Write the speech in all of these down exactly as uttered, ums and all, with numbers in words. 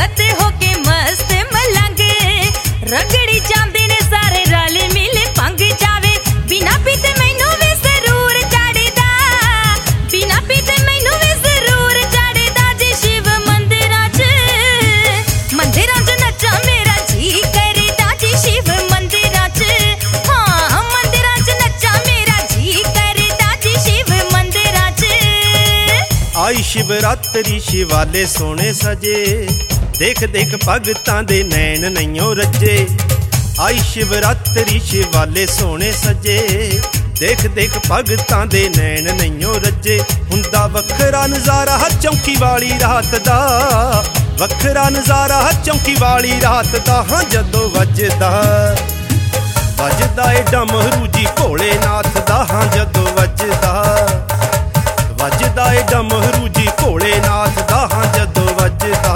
रत होके मस्त मलंग रगड़ी जांदे ने सारे रल मिल भंग जावे बिना पीते मैनू भी जरूर चढ़दा बिना पीते मैनू भी जरूर चढ़दा जी शिव मंदिरां च मंदिरां च नच्चा मेरा जी करदा जी शिव मंदिरां च हाँ मंदिरां च नच्चा मेरा जी करदा जी शिव मंदिरां च। आई शिवरात्रि शिवाले सोने सजे देख देख भगतां दे नैन नैयों रजे। आई शिवरात्रि शिवाले सोने सजे देख देख भगतां दे नैन नैयों रजे। हुंदा वखरा नज़ारा चौंकी वाली रात दा वखरा नज़ारा चौंकी वाली रात दा हाँ जदों वजदा वजदा ए डमरू जी भोलेनाथ दा हाँ जदों वजदा वजदा ए डमरू जी भोलेनाथ दा हाँ जदों वजदा।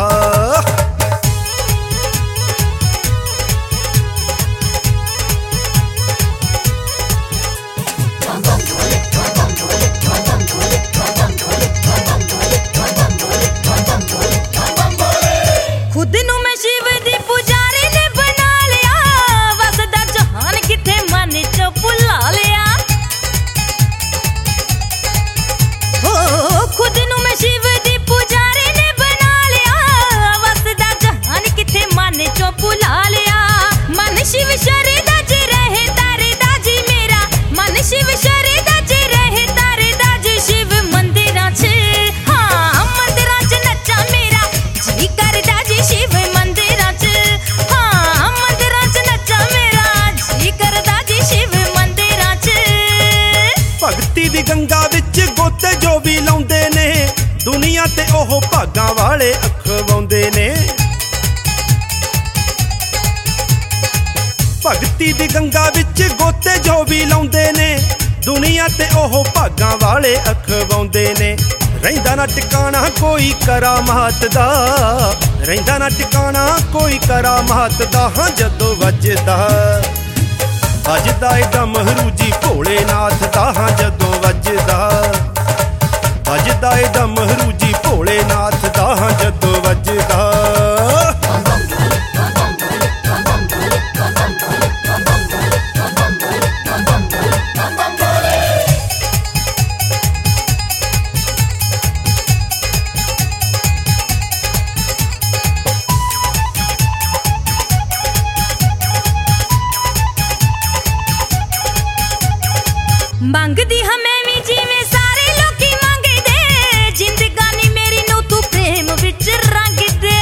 खुद नू मैं शिव दी पुजारी ने बना लिया वसदा जहान किथे मन चो भुला लिया हो खुद नू मैं शिव दी पुजारी ने बना लिया वसदा जहान किथे मन चो भुला लिया। मन शिव शरदा च रहे तरदा जी मेरा मन शिव शरदा च रहे तरदा जी शिव मंदिरां च हाँ मंदिरां च नच्चा मेरा जी करदा जी शिव मंदिरां च हाँ मंदिरां च नच्चा मेरा जी करदा जी शिव मंदिरां च। भगती दी गंगा विच गोते जो भी लाउंदे ने दुनिया ते ओह भागां वाले अखवाउंदे ने। भगती दी गंगा विच गोते जो भी लाउंदे ने दुनिया ते ओह भागां वाले अखवाउंदे ने। रहिंदा ना टिकाणा कोई करामात दा रहिंदा ना टिकाणा कोई करामात दा हाँ जदों वजदा वजदा ए डमरू जी भोलेनाथ दा हाँ जदों वजदा वजदा ए डमरू जी भोलेनाथ दा हाँ जदों वजदा। मंगदी हमें भी जिवें सारे लोकी मंगदे जिंदगानी मेरी नू तू प्रेम विच रंग दे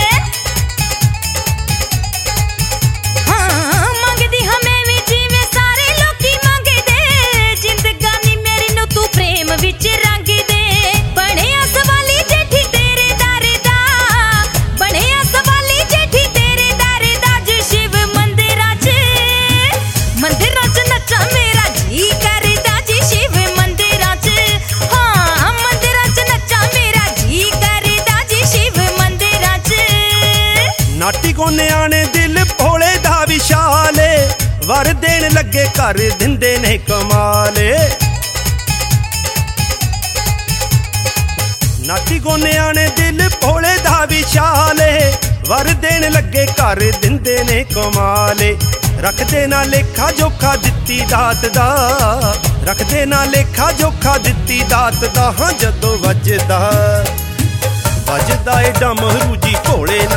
हाँ मंगदी हमें भी जिवें सारे लोकी मंगदे जिंदगानी मेरी नू तू प्रेम विच रंग दे। बणिया सवाली जेठी तेरे दर दा बणिया सवाली जेठी तेरे दर दा जी शिव मंदिरां च मंदिरां च नच्चा मेरा जी करदा शिव मंदिरां च हाँ मंदिरां च नच्चा मेरा जी करदा जी शिव मंदिरां च। नाटी को न्याणे दिल भोले दा विशाले वर देन लगे कर दिंदे ने कमाले। नाटी को न्याणे दिल भोले दा विशाले वर देन लगे कर दिंदे ने कमाले। रखदे ना लेखा जोखा दित्ती दात दा रखदे ना लेखा जोखा दित्ती दात दा हाँ जदों वजदा वजदा ए डमरू जी भोले